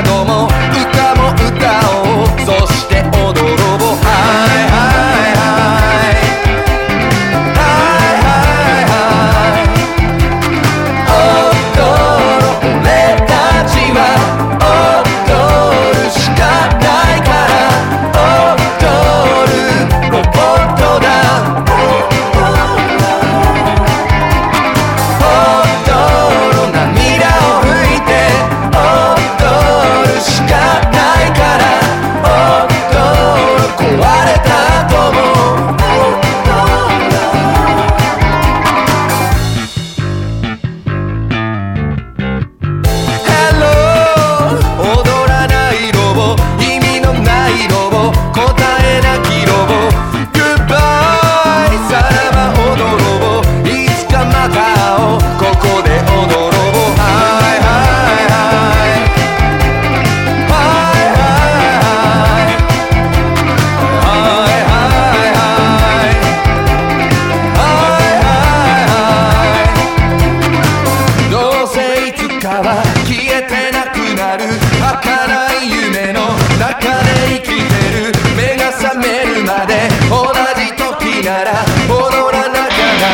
ども歌も歌おう、そして踊ろう。はいはいはいはいはいはい、踊ろう俺たちは踊るしかないから踊るロボットだ。消えてなくなる儚い夢の中で生きてる。目が覚めるまで同じ時なら踊らなきゃだろ。踊ろう踊ろう。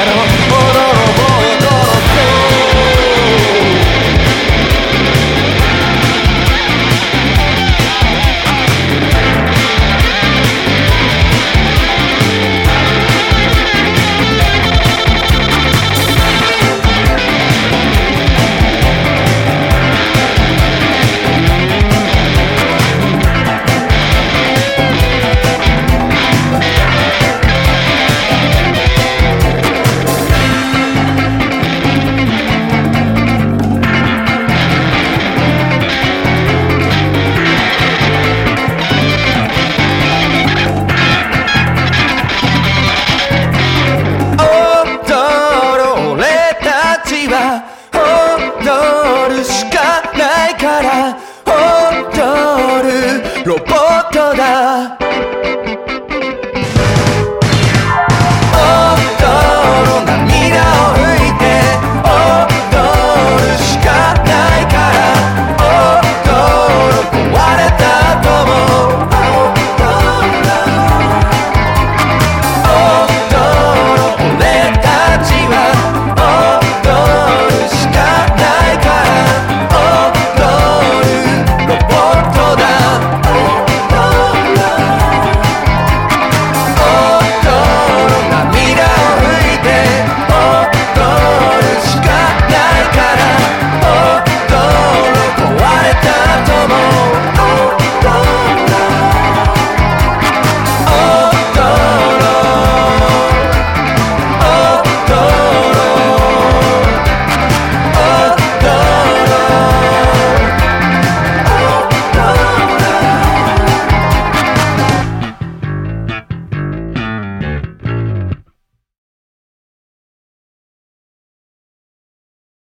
踊るしかないから踊るロボットだ。